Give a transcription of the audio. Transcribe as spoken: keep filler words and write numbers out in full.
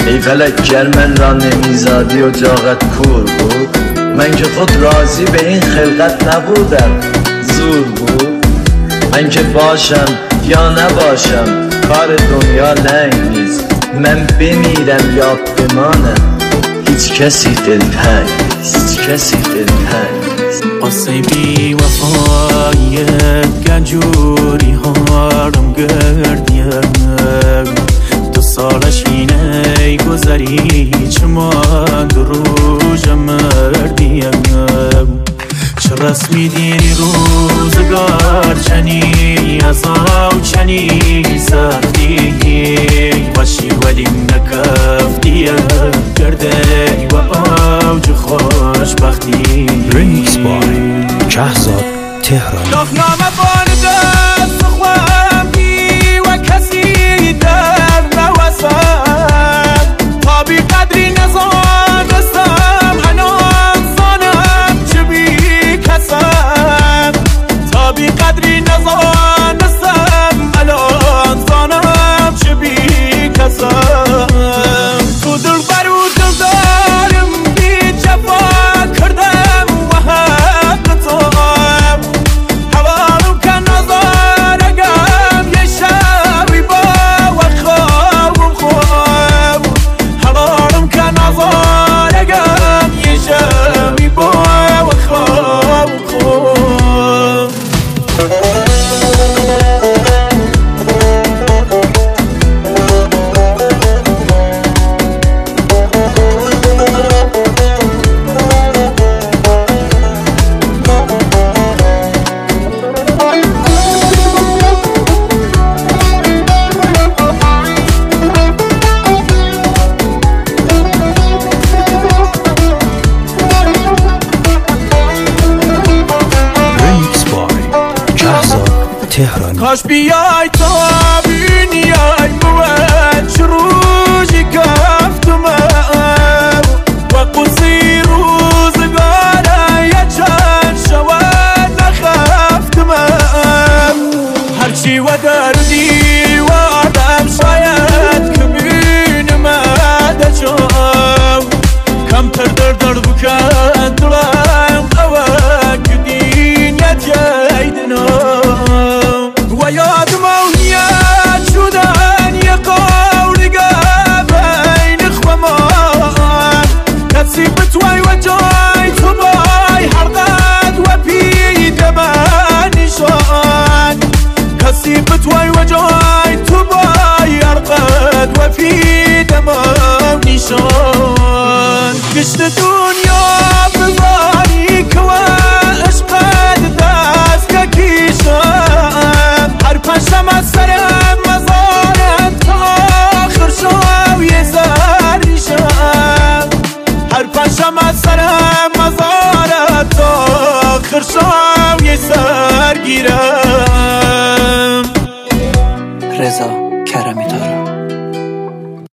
ای فلک گر من را نمیزادی اجاقت کور بود، من که خود راضی به این خلقت نبودم، زور بود. من که باشم یا نباشم کار دنیا لنگ نیست، من بمیرم یا بمانم هیچ کسی دلتنگ نیست، هیچ کسی دلتنگ نیست. قصه بی وفایت گنجوری هارم گردیم، دو سالش اینه گذری چمان دو روز مردیم. چه رسمی دیری روزگار چنی عذاب چنی سختی باشی ولی نکفتی گرده و اوج خوشبختی. ریمیکس بای شهزاد تهرانی. شاهنامه بارد سخوامگی و کسی در نوسم، تا بی قدری نزانستم انان زانم چه بی کسم، تا بی قدری نزانستم الان زانم چه بی کسم. تو دل برو دل دارم بی جفا کردم و حق تو حوالم که نظارگم یه شبی با و خوابم خواب، حوالم که نظارگم یه شبی با و خوابم خواب. ریمیکس بای شهزاد تهرانی. کاش بیای تو